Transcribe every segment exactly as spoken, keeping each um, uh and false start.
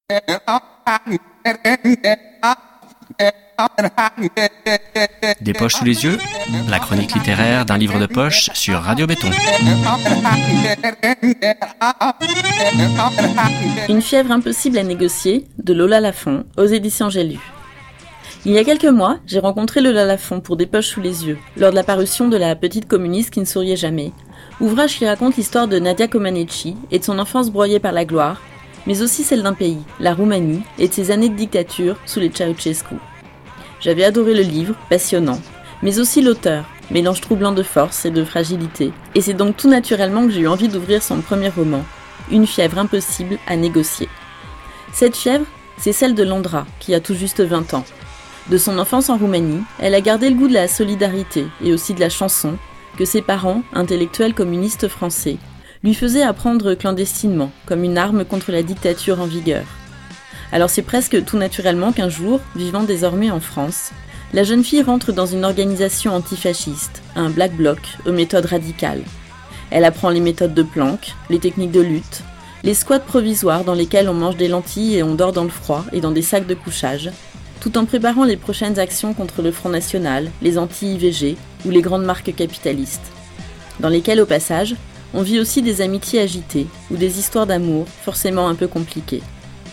Des poches sous les yeux, la chronique littéraire d'un livre de poche sur Radio Béton. Une fièvre impossible à négocier de Lola Lafont aux éditions J'ai lu. Il y a quelques mois, j'ai rencontré Lola Lafont pour Des poches sous les yeux, lors de la parution de La petite communiste qui ne souriait jamais, ouvrage qui raconte l'histoire de Nadia Comaneci et de son enfance broyée par la gloire, mais aussi celle d'un pays, la Roumanie, et de ses années de dictature sous les Ceausescu. J'avais adoré le livre, passionnant, mais aussi l'auteur, mélange troublant de force et de fragilité, et c'est donc tout naturellement que j'ai eu envie d'ouvrir son premier roman, Une fièvre impossible à négocier. Cette fièvre, c'est celle de Landra, qui a tout juste vingt ans. De son enfance en Roumanie, elle a gardé le goût de la solidarité et aussi de la chanson, que ses parents, intellectuels communistes français, lui faisaient apprendre clandestinement, comme une arme contre la dictature en vigueur. Alors c'est presque tout naturellement qu'un jour, vivant désormais en France, la jeune fille rentre dans une organisation antifasciste, un Black Bloc aux méthodes radicales. Elle apprend les méthodes de planque, les techniques de lutte, les squats provisoires dans lesquels on mange des lentilles et on dort dans le froid et dans des sacs de couchage, tout en préparant les prochaines actions contre le Front National, les anti-I V G ou les grandes marques capitalistes, dans lesquelles au passage, on vit aussi des amitiés agitées ou des histoires d'amour forcément un peu compliquées.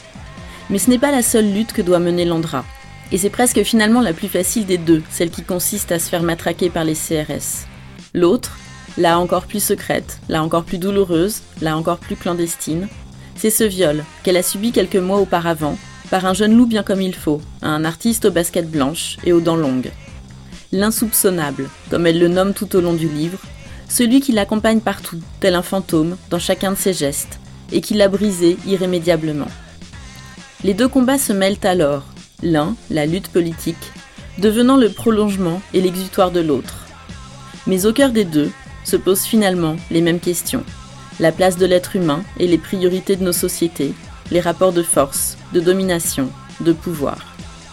Mais ce n'est pas la seule lutte que doit mener Landra. Et c'est presque finalement la plus facile des deux, celle qui consiste à se faire matraquer par les C R S. L'autre, là encore plus secrète, là encore plus douloureuse, là encore plus clandestine, c'est ce viol qu'elle a subi quelques mois auparavant par un jeune loup bien comme il faut, un artiste aux baskets blanches et aux dents longues. L'insoupçonnable, comme elle le nomme tout au long du livre, celui qui l'accompagne partout, tel un fantôme, dans chacun de ses gestes, et qui l'a brisé irrémédiablement. Les deux combats se mêlent alors, l'un, la lutte politique, devenant le prolongement et l'exutoire de l'autre. Mais au cœur des deux se posent finalement les mêmes questions, la place de l'être humain et les priorités de nos sociétés, les rapports de force, de domination, de pouvoir.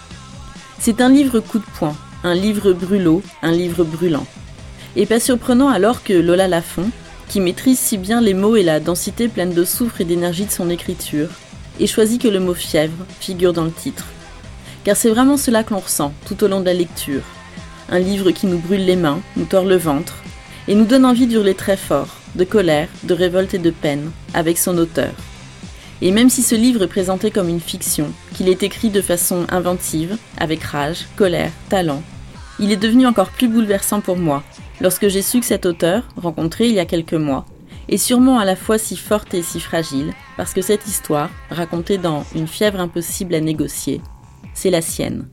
C'est un livre coup de poing, un livre brûlot, un livre brûlant. Et pas surprenant alors que Lola Lafont, qui maîtrise si bien les mots et la densité pleine de soufre et d'énergie de son écriture, ait choisi que le mot fièvre figure dans le titre. Car c'est vraiment cela que l'on ressent tout au long de la lecture. Un livre qui nous brûle les mains, nous tord le ventre, et nous donne envie d'hurler très fort, de colère, de révolte et de peine, avec son auteur. Et même si ce livre est présenté comme une fiction, qu'il est écrit de façon inventive, avec rage, colère, talent, il est devenu encore plus bouleversant pour moi, lorsque j'ai su que cet auteur, rencontré il y a quelques mois, est sûrement à la fois si forte et si fragile, parce que cette histoire, racontée dans Une fièvre impossible à négocier, c'est la sienne.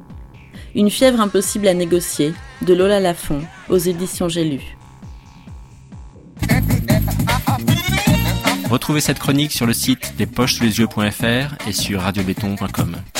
Une fièvre impossible à négocier, de Lola Lafont, aux éditions J'ai lu. Retrouvez cette chronique sur le site des poches sous les yeux point f r et sur radio béton point com.